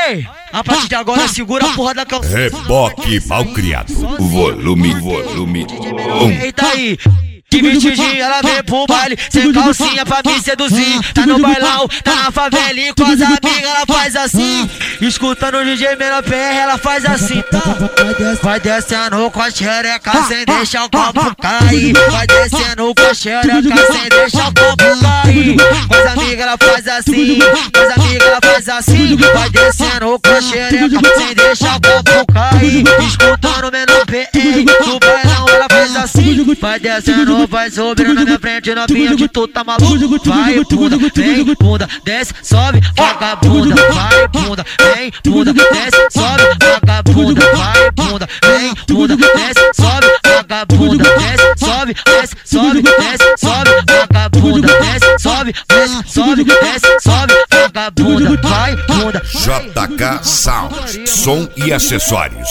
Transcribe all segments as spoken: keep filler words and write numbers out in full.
Aê, a partir de agora segura a porra da calça. Reboque malcriado. Volume, volume. Um. Eita aí. De vestidinho ela vem pro baile, sem calcinha pra me seduzir. Tá no bailão, tá na favelinha, com as amigas ela faz assim. Escutando o D J menor P R, ela faz assim, tá? Vai descendo com a xereca sem deixar o copo cair. Vai descendo com a xereca sem deixar o copo cair. Com as amigas ela faz assim, com as amigas ela faz assim. Vai descendo com a xereca sem deixar o copo cair. Escutando o menor P R, no bailão ela faz assim. Vai descendo, vai subindo na minha frente, novinha que tu tá maluco. Vai bunda, vem bunda, desce, sobe, vagabunda. Vai bunda, vem bunda, desce, sobe, vagabunda. Vai bunda, vem bunda, desce, sobe, vagabunda. Desce, sobe, desce, sobe, desce, sobe, vagabunda. Desce, sobe, desce, sobe, desce, sobe, vagabunda. Vai bunda. J K Sound, som e acessórios.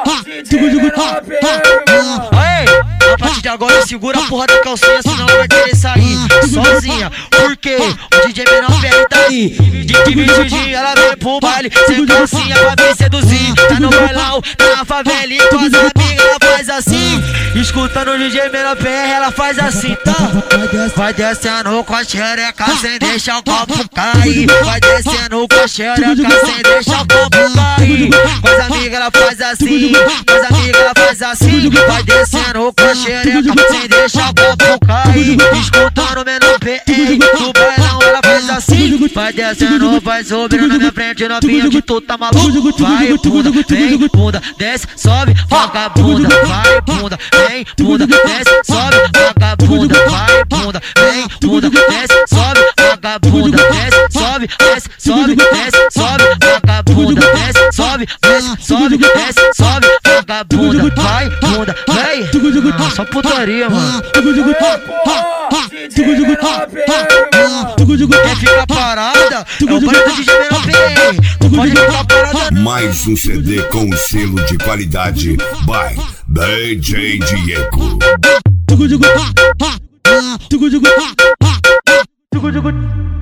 Aê, a partir de agora segura a porra da calcinha, senão vai querer sair sozinha. Porque o D J menor P R tá aí. De, de vestidinho ela vem pro baile, sem calcinha pra me seduzir. Tá no bailão, tá na favelinha, com as amigas ela faz assim. Escutando o D J menor P R, ela faz assim, tá? Vai descendo com a xereca sem deixar o copo cair. Vai descendo com a xereca sem deixar o copo cair. Com as amigas ela faz assim, com as amigas ela faz assim. Vai descendo com a xereca sem deixar o copo cair. Escutando o menor P R, no bailão ela faz assim. Vai descendo, vai subindo na minha frente, novinha que tu tá maluco. Vai bunda, vem bunda, desce, sobe, vagabunda. Vai bunda, vem bunda, desce, sobe, vagabunda. Vai bunda, vem bunda, desce, sobe, vagabunda. Desce, sobe, desce, sobe, desce, sobe, vagabunda. Desce, sobe, desce, sobe, desce, sobe, vagabunda. Vai bunda, vem. Ah, só putaria, mano. Quer ficar parada? É o baile do D J menor P R. Não pode ficar parada não. Mais um C D com um selo de qualidade by D J Diego. Tugu